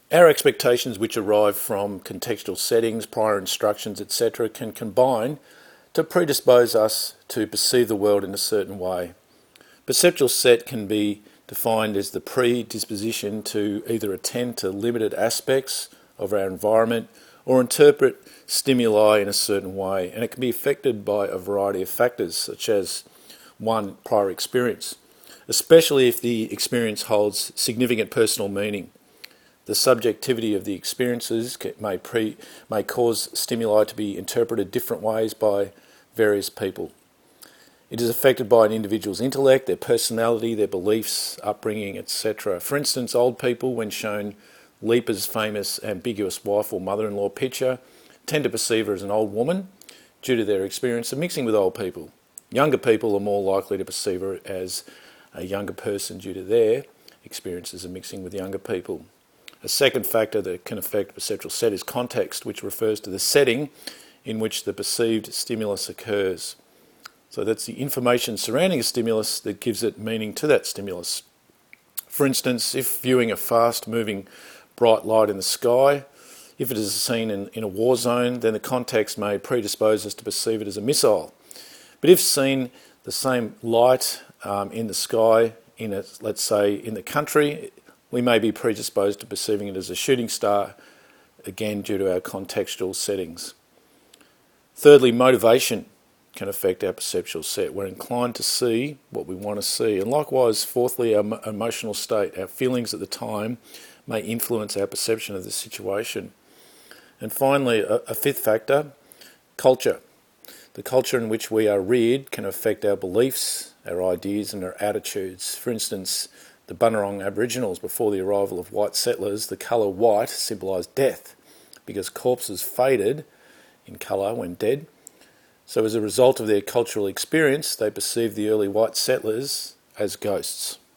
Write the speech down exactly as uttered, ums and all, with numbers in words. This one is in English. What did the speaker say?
Our expectations, which arrive from contextual settings, prior instructions, et cetera, can combine to predispose us to perceive the world in a certain way. Perceptual set can be defined as the predisposition to either attend to limited aspects of our environment or interpret stimuli in a certain way, and it can be affected by a variety of factors, such as one, prior experience, especially if the experience holds significant personal meaning. The subjectivity of the experiences may, pre, may cause stimuli to be interpreted different ways by various people. It is affected by an individual's intellect, their personality, their beliefs, upbringing, et cetera. For instance, old people, when shown Leaper's famous ambiguous wife or mother-in-law picture, tend to perceive her as an old woman due to their experience of mixing with old people. Younger people are more likely to perceive her as a younger person due to their experiences of mixing with younger people. A second factor that can affect perceptual set is context, which refers to the setting in which the perceived stimulus occurs. So that's the information surrounding a stimulus that gives it meaning to that stimulus. For instance, if viewing a fast-moving bright light in the sky, if it is seen in, in a war zone, then the context may predispose us to perceive it as a missile. But if seen the same light um, in the sky, in a, let's say in the country, we may be predisposed to perceiving it as a shooting star, again due to our contextual settings. Thirdly, motivation can affect our perceptual set. We're inclined to see what we want to see. And likewise, fourthly, our emotional state, our feelings at the time, may influence our perception of the situation. And finally, a, a fifth factor, culture. The culture in which we are reared can affect our beliefs, our ideas and our attitudes. For instance, the Bunurong Aboriginals, before the arrival of white settlers, the colour white symbolised death because corpses faded in colour when dead. So as a result of their cultural experience, they perceived the early white settlers as ghosts.